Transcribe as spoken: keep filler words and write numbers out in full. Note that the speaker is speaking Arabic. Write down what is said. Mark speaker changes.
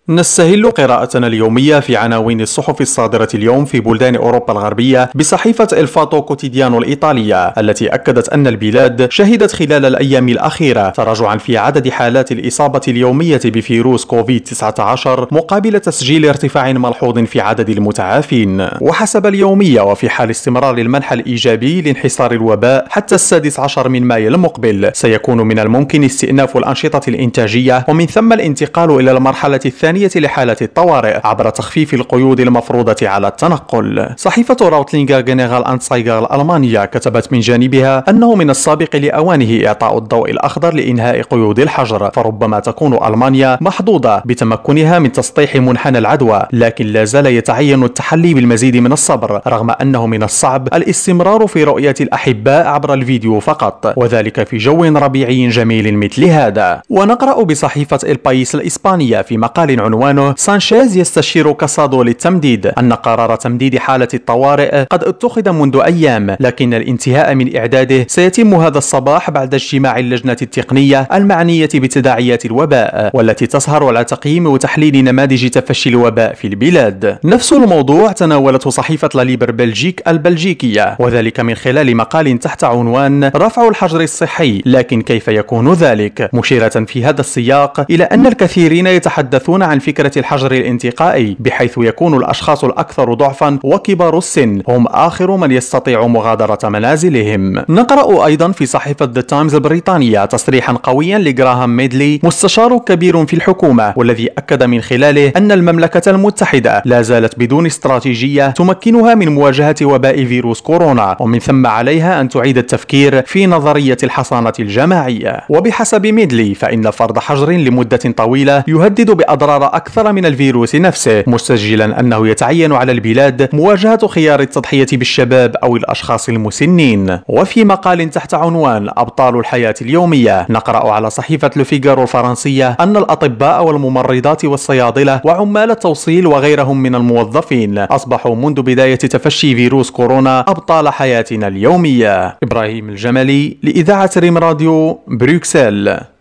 Speaker 1: نستهل قراءتنا اليومية في عناوين الصحف الصادرة اليوم في بلدان أوروبا الغربية بصحيفة الفاتو كوتيديانو الإيطالية التي أكدت أن البلاد شهدت خلال الأيام الأخيرة تراجعا في عدد حالات الإصابة اليومية بفيروس كوفيد تسعة عشر مقابل تسجيل ارتفاع ملحوظ في عدد المتعافين. وحسب اليومية وفي حال استمرار المنح الإيجابي لانحصار الوباء حتى السادس عشر من مايو المقبل سيكون من الممكن استئناف الأنشطة الإنتاجية ومن ثم الانتقال إلى المرحلة الثانية لحالة الطوارئ عبر تخفيف القيود المفروضة على التنقل. صحيفة راوتلينغر جنرال أنسايغر الألمانية كتبت من جانبها أنه من السابق لأوانه إعطاء الضوء الأخضر لإنهاء قيود الحجر، فربما تكون ألمانيا محظوظة بتمكنها من تسطيح منحنى العدوى، لكن لا زال يتعين التحلي بالمزيد من الصبر رغم أنه من الصعب الاستمرار في رؤية الأحباء عبر الفيديو فقط، وذلك في جو ربيعي جميل مثل هذا. ونقرأ بصحيفة البايس الإسبانية في مقال عنوانه سانشيز يستشير كاسادو للتمديد أن قرار تمديد حالة الطوارئ قد اتخذ منذ أيام، لكن الانتهاء من إعداده سيتم هذا الصباح بعد اجتماع اللجنة التقنية المعنية بتداعيات الوباء والتي تسهر على تقييم وتحليل نماذج تفشي الوباء في البلاد. نفس الموضوع تناولته صحيفة لاليبر بلجيك البلجيكية، وذلك من خلال مقال تحت عنوان رفع الحجر الصحي، لكن كيف يكون ذلك؟ مشيرة في هذا السياق إلى أن الكثيرين يتحدثون عن فكرة الحجر الانتقائي، بحيث يكون الأشخاص الأكثر ضعفا وكبار السن هم آخر من يستطيع مغادرة منازلهم. نقرأ أيضا في صحيفة ذا تايمز البريطانية تصريحا قويا لجراهام ميدلي مستشار كبير في الحكومة، والذي أكد من خلاله أن المملكة المتحدة لا زالت بدون استراتيجية تمكنها من مواجهة وباء فيروس كورونا، ومن ثم عليها أن تعيد التفكير في نظرية الحصانة الجماعية. وبحسب ميدلي فإن فرض حجر لمدة طويلة يهدد بأضرار أكثر من الفيروس نفسه، مسجلا أنه يتعين على البلاد مواجهة خيار التضحية بالشباب أو الأشخاص المسنين. وفي مقال تحت عنوان أبطال الحياة اليومية نقرأ على صحيفة لوفيغارو الفرنسية أن الأطباء والممرضات والصيادلة وعمال التوصيل وغيرهم من الموظفين أصبحوا منذ بداية تفشي فيروس كورونا أبطال حياتنا اليومية. إبراهيم الجملي لإذاعة ريم راديو بروكسل.